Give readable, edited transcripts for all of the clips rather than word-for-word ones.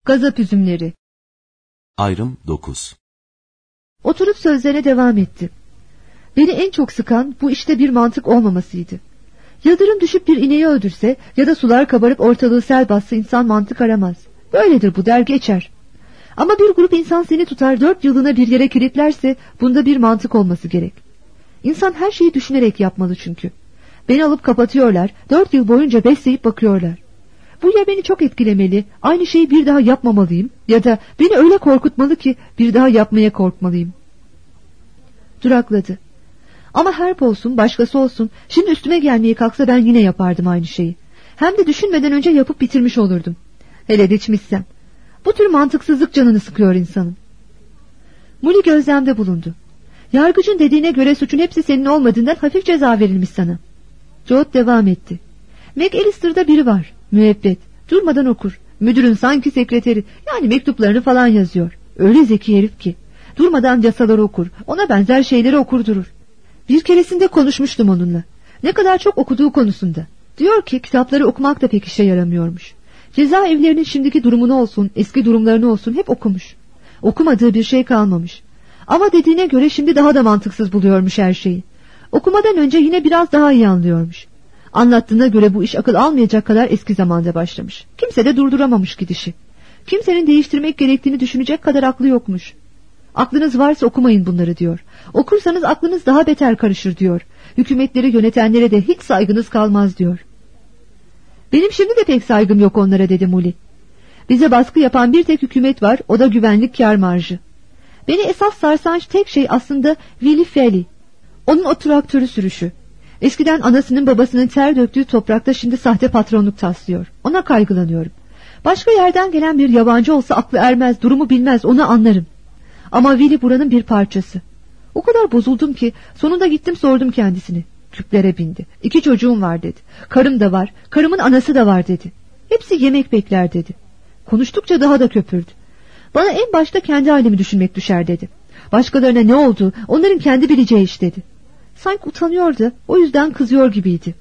Gazap üzümleri. Ayrım 9. Oturup sözlerine devam etti. Beni en çok sıkan bu işte bir mantık olmamasıydı. Yıldırım düşüp bir ineği öldürse ya da sular kabarıp ortalığı sel bassa insan mantık aramaz. Böyledir bu, der geçer. Ama bir grup insan seni tutar 4 yıllığına bir yere kilitlerse bunda bir mantık olması gerek. İnsan her şeyi düşünerek yapmalı çünkü. Beni alıp kapatıyorlar, 4 yıl boyunca besleyip bakıyorlar. Bu ya beni çok etkilemeli, aynı şeyi bir daha yapmamalıyım ya da beni öyle korkutmalı ki bir daha yapmaya korkmalıyım. Durakladı. Ama Herb olsun, başkası olsun, şimdi üstüme gelmeye kalksa ben yine yapardım aynı şeyi. Hem de düşünmeden önce yapıp bitirmiş olurdum. Hele de içmişsem. Bu tür mantıksızlık canını sıkıyor insanın. Molly gözlemde bulundu. Yargıcın dediğine göre suçun hepsi senin olmadığından hafif ceza verilmiş sana. George devam etti. McAllister'da biri var. Müebbet. Durmadan okur. Müdürün sanki sekreteri. Yani mektuplarını falan yazıyor. Öyle zeki herif ki. Durmadan yasaları okur. Ona benzer şeyleri okur durur. Bir keresinde konuşmuştum onunla. Ne kadar çok okuduğu konusunda. Diyor ki kitapları okumak da pek işe yaramıyormuş. Cezaevlerinin şimdiki durumunu olsun, eski durumlarını olsun hep okumuş. Okumadığı bir şey kalmamış. Ama dediğine göre şimdi daha da mantıksız buluyormuş her şeyi. Okumadan önce yine biraz daha iyi anlıyormuş. Anlattığına göre bu iş akıl almayacak kadar eski zamanda başlamış. Kimse de durduramamış gidişi. Kimsenin değiştirmek gerektiğini düşünecek kadar aklı yokmuş. Aklınız varsa okumayın bunları diyor. Okursanız aklınız daha beter karışır diyor. Hükümetleri yönetenlere de hiç saygınız kalmaz diyor. Benim şimdi de pek saygım yok onlara dedi Molly. Bize baskı yapan bir tek hükümet var, o da güvenlik kâr marjı. Beni esas sarsan tek şey aslında Willy Felly. Onun o traktörü sürüşü. Eskiden anasının babasının ter döktüğü toprakta şimdi sahte patronluk taslıyor. Ona kaygılanıyorum. Başka yerden gelen bir yabancı olsa aklı ermez, durumu bilmez, onu anlarım. Ama Willy buranın bir parçası. O kadar bozuldum ki sonunda gittim sordum kendisini. Küplere bindi. 2 çocuğum var dedi. Karım da var, karımın anası da var dedi. Hepsi yemek bekler dedi. Konuştukça daha da köpürdü. Bana en başta kendi halimi düşünmek düşer dedi. Başkalarına ne oldu, onların kendi bileceği iş dedi. Sanki utanıyordu, o yüzden kızıyor gibiydi.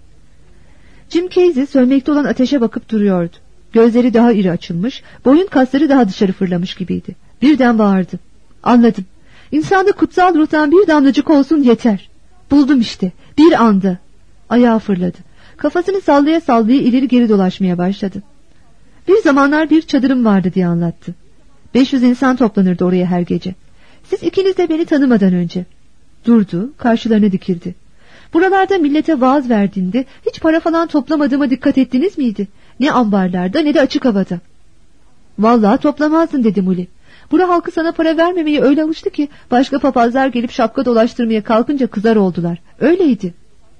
Jim Casey sönmekte olan ateşe bakıp duruyordu. Gözleri daha iri açılmış, boyun kasları daha dışarı fırlamış gibiydi. Birden bağırdı. Anladım. İnsanda kutsal ruhtan bir damlacık olsun yeter. Buldum işte, bir anda. Ayağı fırladı. Kafasını sallaya sallaya ileri geri dolaşmaya başladı. Bir zamanlar bir çadırım vardı diye anlattı. 500 insan toplanırdı oraya her gece. Siz ikiniz de beni tanımadan önce. Durdu, karşılarına dikildi. Buralarda millete vaaz verdiğinde hiç para falan toplamadığıma dikkat ettiniz miydi? Ne ambarlarda ne de açık havada. Vallahi toplamazdın dedi Molly. Bura halkı sana para vermemeye öyle alıştı ki başka papazlar gelip şapka dolaştırmaya kalkınca kızar oldular. Öyleydi.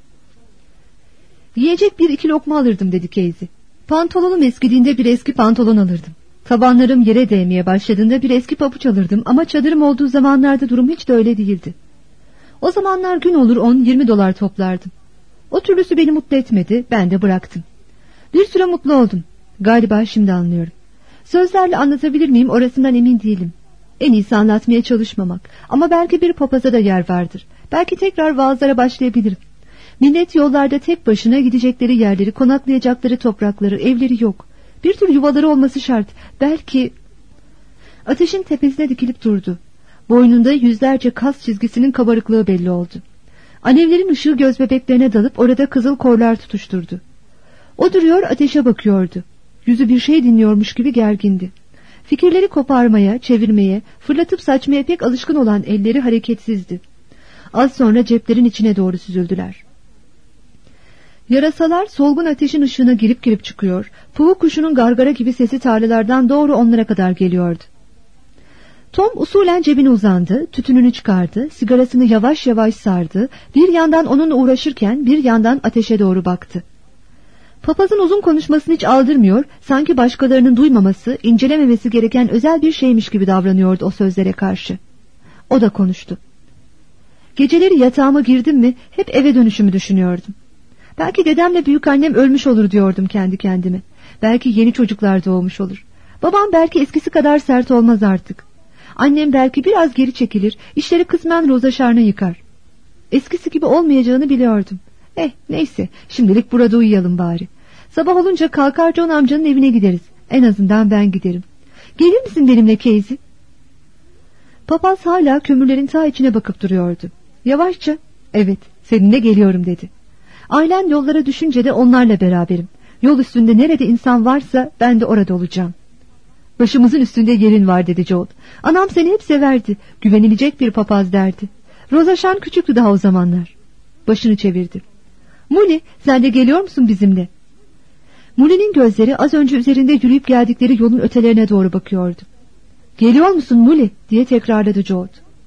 Yiyecek 1-2 lokma alırdım dedi Casey. Pantolonum eskidiğinde bir eski pantolon alırdım. Tabanlarım yere değmeye başladığında bir eski pabuç alırdım ama çadırım olduğu zamanlarda durum hiç de öyle değildi. O zamanlar gün olur 10-20 dolar toplardım. O türlüsü beni mutlu etmedi, ben de bıraktım. Bir süre mutlu oldum. Galiba şimdi anlıyorum. Sözlerle anlatabilir miyim orasından emin değilim. En iyisi anlatmaya çalışmamak. Ama belki bir papaza da yer vardır. Belki tekrar vaazlara başlayabilirim. Millet yollarda tek başına gidecekleri yerleri, konaklayacakları toprakları, evleri yok. Bir tür yuvaları olması şart. Belki... Ateşin tepesine dikilip durdu. Boynunda yüzlerce kas çizgisinin kabarıklığı belli oldu. Alevlerin ışığı göz bebeklerine dalıp orada kızıl korlar tutuşturdu. O duruyor ateşe bakıyordu. Yüzü bir şey dinliyormuş gibi gergindi. Fikirleri koparmaya, çevirmeye, fırlatıp saçmaya pek alışkın olan elleri hareketsizdi. Az sonra ceplerin içine doğru süzüldüler. Yarasalar solgun ateşin ışığına girip çıkıyor, puğu kuşunun gargara gibi sesi tarlalardan doğru onlara kadar geliyordu. Tom usulen cebine uzandı, tütününü çıkardı, sigarasını yavaş yavaş sardı, bir yandan onunla uğraşırken bir yandan ateşe doğru baktı. Papazın uzun konuşmasını hiç aldırmıyor, sanki başkalarının duymaması, incelememesi gereken özel bir şeymiş gibi davranıyordu o sözlere karşı. O da konuştu. Geceleri yatağıma girdim mi hep eve dönüşümü düşünüyordum. Belki dedemle büyükannem ölmüş olur diyordum kendi kendime. Belki yeni çocuklar doğmuş olur. Babam belki eskisi kadar sert olmaz artık. Annem belki biraz geri çekilir, işleri kısmen rozaşarına yıkar. Eskisi gibi olmayacağını biliyordum. Neyse, şimdilik burada uyuyalım bari. Sabah olunca kalkar John amcanın evine gideriz. En azından ben giderim. Gelir misin benimle Casey? Papaz hala kömürlerin ta içine bakıp duruyordu. Yavaşça, evet seninle geliyorum dedi. Ailen yollara düşünce de onlarla beraberim. Yol üstünde nerede insan varsa ben de orada olacağım. Başımızın üstünde yerin var dedi Joel. Anam seni hep severdi. Güvenilecek bir papaz derdi. Rozaşan küçüktü daha o zamanlar. Başını çevirdi. Molly, sen de geliyor musun bizimle? Molly'nin gözleri az önce üzerinde yürüyüp geldikleri yolun ötelerine doğru bakıyordu. Geliyor musun Molly diye tekrarladı Joel.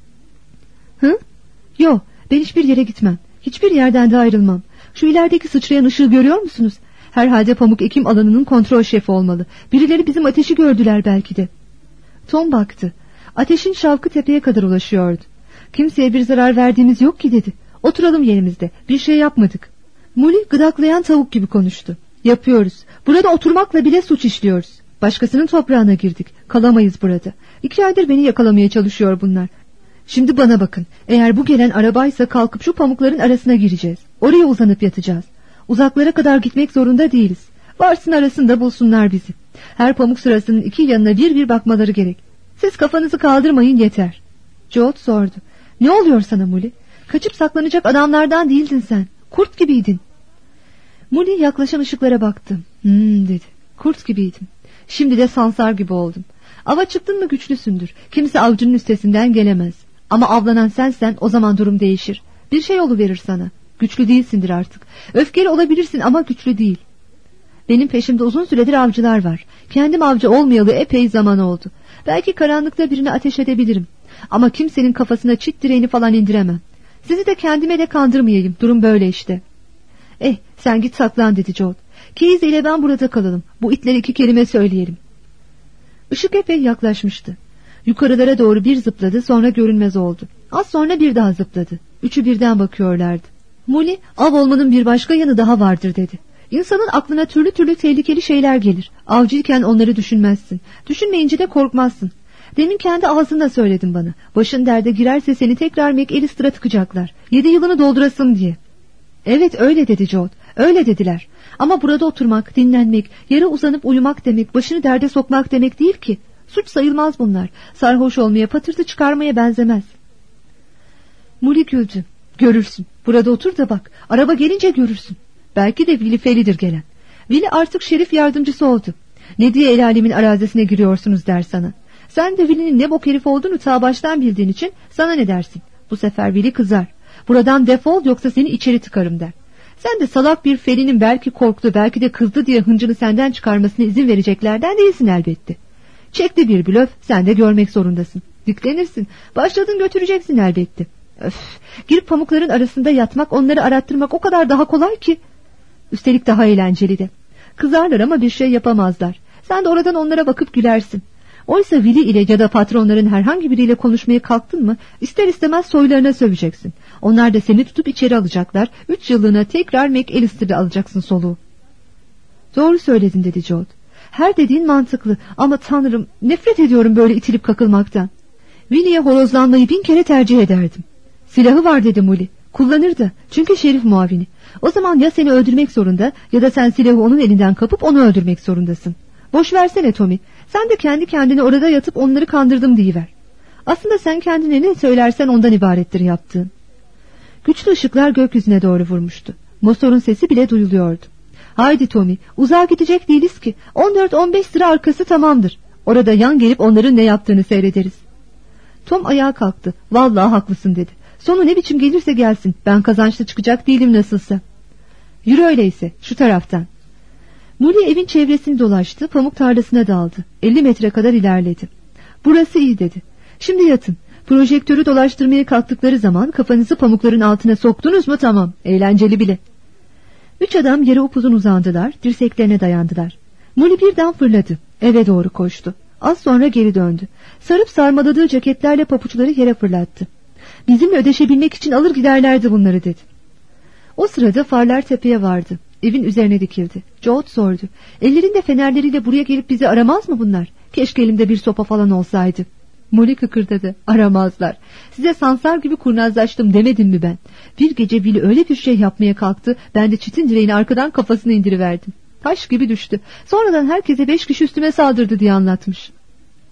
Hı? Yo, ben hiçbir yere gitmem. Hiçbir yerden de ayrılmam. Şu ilerideki sıçrayan ışığı görüyor musunuz? Herhalde pamuk ekim alanının kontrol şefi olmalı. Birileri bizim ateşi gördüler belki de. Tom baktı. Ateşin şavkı tepeye kadar ulaşıyordu. Kimseye bir zarar verdiğimiz yok ki dedi. Oturalım yerimizde. Bir şey yapmadık. Molly gıdaklayan tavuk gibi konuştu. Yapıyoruz. Burada oturmakla bile suç işliyoruz. Başkasının toprağına girdik. Kalamayız burada. 2 aydır beni yakalamaya çalışıyor bunlar. Şimdi bana bakın. Eğer bu gelen arabaysa kalkıp şu pamukların arasına gireceğiz. Oraya uzanıp yatacağız. Uzaklara kadar gitmek zorunda değiliz. Varsın arasında bulsunlar bizi. Her pamuk sırasının 2 yanına bir bakmaları gerek. Siz kafanızı kaldırmayın yeter. Joel sordu. Ne oluyor sana Molly? Kaçıp saklanacak adamlardan değildin sen. Kurt gibiydin. Molly yaklaşan ışıklara baktı. Dedi. Kurt gibiydim. Şimdi de sansar gibi oldum. Ava çıktın mı güçlüsündür. Kimse avcının üstesinden gelemez. Ama avlanan sensen o zaman durum değişir. Bir şey oluverir sana. Güçlü değilsindir artık. Öfkeli olabilirsin ama güçlü değil. Benim peşimde uzun süredir avcılar var. Kendim avcı olmayalı epey zaman oldu. Belki karanlıkta birini ateş edebilirim. Ama kimsenin kafasına çit direğini falan indiremem. Sizi de kendime de kandırmayayım. Durum böyle işte. Sen git saklan dedi Joel. Casey ile ben burada kalalım. Bu itlere 2 kelime söyleyelim. Işık epey yaklaşmıştı. Yukarılara doğru bir zıpladı, sonra görünmez oldu. Az sonra bir daha zıpladı. 3'ü birden bakıyorlardı. Molly, av olmanın bir başka yanı daha vardır dedi. İnsanın aklına türlü türlü tehlikeli şeyler gelir. Avcıyken onları düşünmezsin. Düşünmeyince de korkmazsın. Demin kendi ağzınla söyledin bana. Başın derde girerse seni tekrar McAllister'a tıkacaklar. 7 yılını doldurasın diye. Evet öyle dedi Joel. Öyle dediler. Ama burada oturmak, dinlenmek, yere uzanıp uyumak demek, başını derde sokmak demek değil ki. Suç sayılmaz bunlar. Sarhoş olmaya, patırtı çıkarmaya benzemez. Molly güldü. Görürsün. Burada otur da bak. Araba gelince görürsün. Belki de Willy Feli'dir gelen. Willy artık şerif yardımcısı oldu. Ne diye el alemin arazisine giriyorsunuz der sana. Sen de Willy'nin ne bok herif olduğunu ta baştan bildiğin için sana ne dersin? Bu sefer Willy kızar. Buradan defol yoksa seni içeri tıkarım der. Sen de salak bir Feli'nin belki korktu, belki de kızdı diye hıncını senden çıkarmasına izin vereceklerden değilsin elbette. Çekti bir blöf, sen de görmek zorundasın. Diklenirsin, başladın götüreceksin elbette. Girip pamukların arasında yatmak, onları arattırmak o kadar daha kolay ki. Üstelik daha eğlenceli de. Kızarlar ama bir şey yapamazlar. Sen de oradan onlara bakıp gülersin. Oysa Willy ile ya da patronların herhangi biriyle konuşmaya kalktın mı, ister istemez soylarına söveceksin. Onlar da seni tutup içeri alacaklar. 3 yıllığına tekrar McAllister'da alacaksın soluğu. Doğru söyledin dedi Joel. Her dediğin mantıklı ama tanrım, nefret ediyorum böyle itilip kakılmaktan. Willy'ye horozlanmayı 1000 kere tercih ederdim. Silahı var dedi Molly. Kullanır da, çünkü şerif muavini. O zaman ya seni öldürmek zorunda ya da sen silahı onun elinden kapıp onu öldürmek zorundasın. Boş versene Tommy. Sen de kendi kendine orada yatıp onları kandırdım deyiver. Aslında sen kendine ne söylersen ondan ibarettir yaptığın. Güçlü ışıklar gökyüzüne doğru vurmuştu. Motorun sesi bile duyuluyordu. Haydi Tommy, uzağa gidecek değiliz ki. 14-15 sıra arkası tamamdır. Orada yan gelip onların ne yaptığını seyrederiz. Tom ayağa kalktı. Vallahi haklısın dedi. Sonu ne biçim gelirse gelsin. Ben kazançlı çıkacak değilim nasılsa. Yürü öyleyse, şu taraftan. Molly evin çevresini dolaştı, pamuk tarlasına daldı. 50 metre kadar ilerledi. Burası iyi dedi. Şimdi yatın. Projektörü dolaştırmaya kalktıkları zaman kafanızı pamukların altına soktunuz mu tamam. Eğlenceli bile. 3 adam yere upuzun uzandılar, dirseklerine dayandılar. Molly birden fırladı. Eve doğru koştu. Az sonra geri döndü. Sarıp sarmaladığı ceketlerle papuçları yere fırlattı. Bizimle ödeşebilmek için alır giderlerdi bunları dedi. O sırada farlar tepeye vardı. Evin üzerine dikildi. Joel sordu. Ellerinde fenerleriyle buraya gelip bizi aramaz mı bunlar? Keşke elimde bir sopa falan olsaydı. Molly kıkırdadı. Aramazlar. Size sansar gibi kurnazlaştım demedim mi ben? Bir gece Willy öyle bir şey yapmaya kalktı. Ben de çitin direğini arkadan kafasına indiriverdim. Taş gibi düştü. Sonradan herkese 5 kişi üstüme saldırdı diye anlatmış.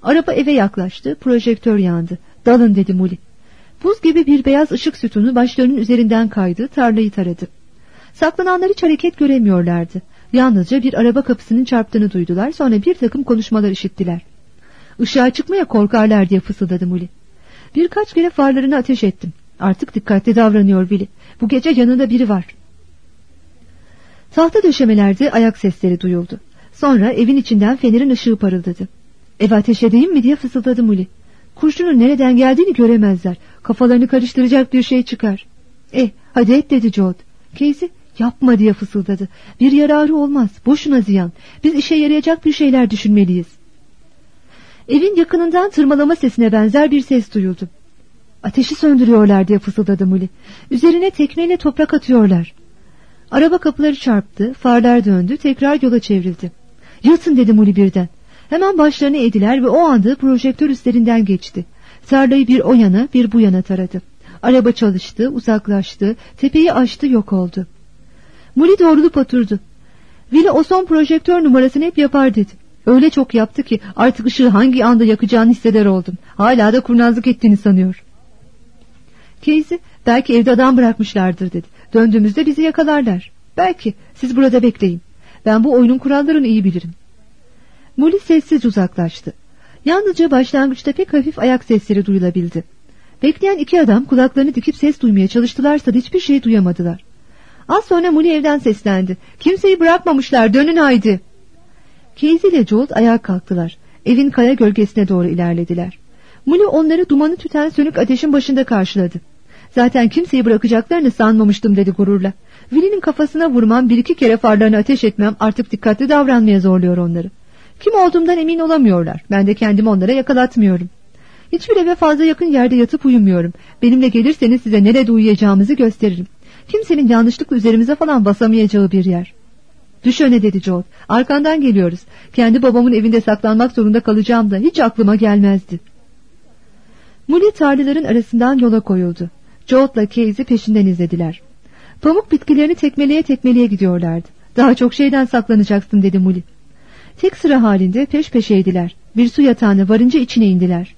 Araba eve yaklaştı, projektör yandı. Dalın dedi Molly. Buz gibi bir beyaz ışık sütunu başlarının üzerinden kaydı, tarlayı taradı. Saklananlar hiç hareket göremiyorlardı. Yalnızca bir araba kapısının çarptığını duydular, sonra bir takım konuşmalar işittiler. Işığa çıkmaya korkarlar diye fısıldadı Molly. Birkaç kere farlarını ateş ettim. Artık dikkatli davranıyor Willy. Bu gece yanında biri var. Tahta döşemelerde ayak sesleri duyuldu. Sonra evin içinden fenerin ışığı parıldadı. Eve ateş edeyim mi diye fısıldadı Molly. Kurşunun nereden geldiğini göremezler. Kafalarını karıştıracak bir şey çıkar. Hadi et dedi George. Casey yapma diye fısıldadı. Bir yararı olmaz. Boşuna ziyan. Biz işe yarayacak bir şeyler düşünmeliyiz. Evin yakınından tırmalama sesine benzer bir ses duyuldu. Ateşi söndürüyorlar diye fısıldadı Molly. Üzerine tekmeyle toprak atıyorlar. Araba kapıları çarptı, farlar döndü, tekrar yola çevrildi. Yatın dedi Molly birden. Hemen başlarını eğdiler ve o anda projektör üstlerinden geçti. Tarlayı bir o yana bir bu yana taradı. Araba çalıştı, uzaklaştı, tepeyi aştı, yok oldu. Molly doğrulup oturdu. Willy o son projektör numarasını hep yapar dedi. Öyle çok yaptı ki artık ışığı hangi anda yakacağını hisseder oldum. Hala da kurnazlık ettiğini sanıyor. Casey, belki evde adam bırakmışlardır dedi. Döndüğümüzde bizi yakalarlar. Belki, siz burada bekleyin. Ben bu oyunun kurallarını iyi bilirim. Molly sessiz uzaklaştı. Yalnızca başlangıçta pek hafif ayak sesleri duyulabildi. Bekleyen iki adam kulaklarını dikip ses duymaya çalıştılarsa da hiçbir şey duyamadılar. Az sonra Molly evden seslendi. Kimseyi bırakmamışlar, dönün haydi. Casey ile Joel ayağa kalktılar. Evin kaya gölgesine doğru ilerlediler. Molly onları dumanı tüten sönük ateşin başında karşıladı. Zaten kimseyi bırakacaklarını sanmamıştım dedi gururla. Willy'nin kafasına vurmam, bir iki kere farlarını ateş etmem artık dikkatli davranmaya zorluyor onları. Kim olduğumdan emin olamıyorlar. Ben de kendimi onlara yakalatmıyorum. Hiçbir eve fazla yakın yerde yatıp uyumuyorum. Benimle gelirseniz size nerede uyuyacağımızı gösteririm. Kimsenin yanlışlıkla üzerimize falan basamayacağı bir yer. Düş öne dedi Joel. Arkandan geliyoruz. Kendi babamın evinde saklanmak zorunda kalacağım da hiç aklıma gelmezdi. Molly tarlaların arasından yola koyuldu. Joel'la Casey peşinden izlediler. Pamuk bitkilerini tekmeleye tekmeleye gidiyorlardı. Daha çok şeyden saklanacaksın dedi Molly. Tek sıra halinde peş peşeydiler. Bir su yatağına varınca içine indiler.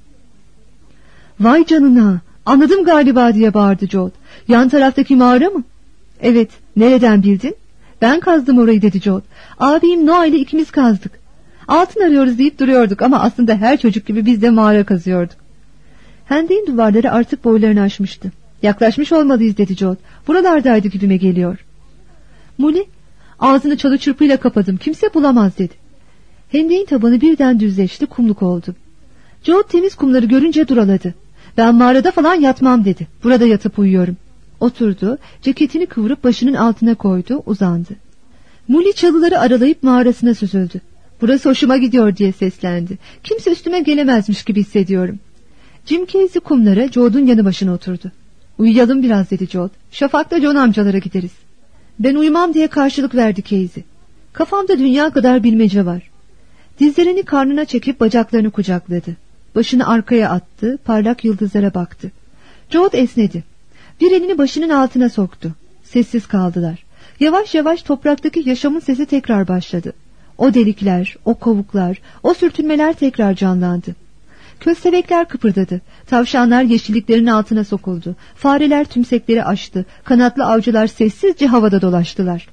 Vay canına, anladım galiba diye bağırdı Joel. Yan taraftaki mağara mı? Evet, nereden bildin? Ben kazdım orayı dedi Joel. Abim Noah ile ikimiz kazdık. Altın arıyoruz deyip duruyorduk ama aslında her çocuk gibi biz de mağara kazıyorduk. Hendeğin duvarları artık boylarını aşmıştı. Yaklaşmış olmalıyız dedi Joel. Buralardaydı gibime geliyor. Molly, ağzını çalı çırpıyla kapadım, kimse bulamaz dedi. Hendeğin tabanı birden düzleşti, kumluk oldu. Joel temiz kumları görünce duraladı. Ben mağarada falan yatmam dedi. Burada yatıp uyuyorum. Oturdu, ceketini kıvırıp başının altına koydu, uzandı. Molly çalıları aralayıp mağarasına süzüldü. Burası hoşuma gidiyor diye seslendi. Kimse üstüme gelemezmiş gibi hissediyorum. Jim Casey kumlara Joel'un yanı başına oturdu. Uyuyalım biraz dedi Joel. Şafakta John amcalara gideriz. Ben uyumam diye karşılık verdi Casey. Kafamda dünya kadar bilmece var. Dizlerini karnına çekip bacaklarını kucakladı. Başını arkaya attı, parlak yıldızlara baktı. Joel esnedi. Bir elini başının altına soktu. Sessiz kaldılar. Yavaş yavaş topraktaki yaşamın sesi tekrar başladı. O delikler, o kovuklar, o sürtünmeler tekrar canlandı. Köstebekler kıpırdadı. Tavşanlar yeşilliklerin altına sokuldu. Fareler tümsekleri açtı. Kanatlı avcılar sessizce havada dolaştılar.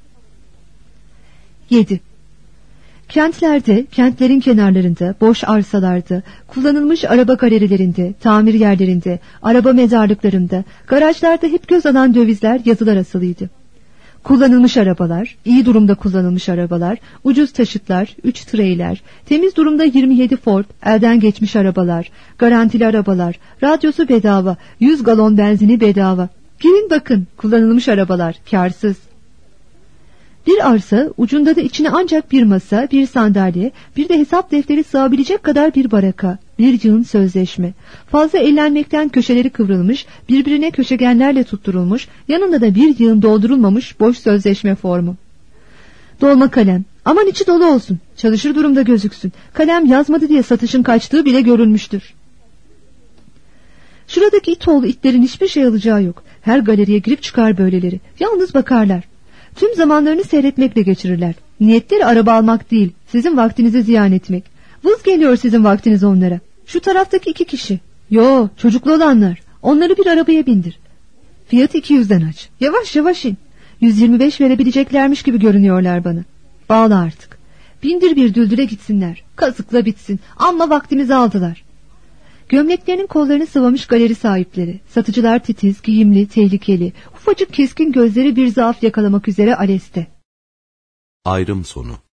7. Kentlerde, kentlerin kenarlarında, boş arsalarda, kullanılmış araba galerilerinde, tamir yerlerinde, araba mezarlıklarında, garajlarda hep göz alan dövizler, yazılar asılıydı. Kullanılmış arabalar, iyi durumda kullanılmış arabalar, ucuz taşıtlar, 3 treyler, temiz durumda 27 Ford, elden geçmiş arabalar, garantili arabalar, radyosu bedava, 100 galon benzini bedava. Girin bakın, kullanılmış arabalar, kârsız. Bir arsa, ucunda da içine ancak bir masa, bir sandalye, bir de hesap defteri sığabilecek kadar bir baraka, bir yığın sözleşme. Fazla ellenmekten köşeleri kıvrılmış, birbirine köşegenlerle tutturulmuş, yanında da bir yığın doldurulmamış boş sözleşme formu. Dolma kalem, aman içi dolu olsun, çalışır durumda gözüksün, kalem yazmadı diye satışın kaçtığı bile görülmüştür. Şuradaki it oğlu itlerin hiçbir şey alacağı yok. Her galeriye girip çıkar böyleleri, yalnız bakarlar. Tüm zamanlarını seyretmekle geçirirler. Niyetleri araba almak değil, sizin vaktinizi ziyan etmek. Vız geliyor sizin vaktiniz onlara. Şu taraftaki 2 kişi. Yo, çocuklu olanlar. Onları bir arabaya bindir. Fiyatı 200'den aç. Yavaş yavaş in. 125 verebileceklermiş gibi görünüyorlar bana. Bağla artık. Bindir bir düldüle gitsinler. Kazıkla bitsin. Amma vaktimizi aldılar. Gömleklerinin kollarını sıvamış galeri sahipleri. Satıcılar titiz, giyimli, tehlikeli. Ufacık keskin gözleri bir zaaf yakalamak üzere aleste. Ayrım sonu.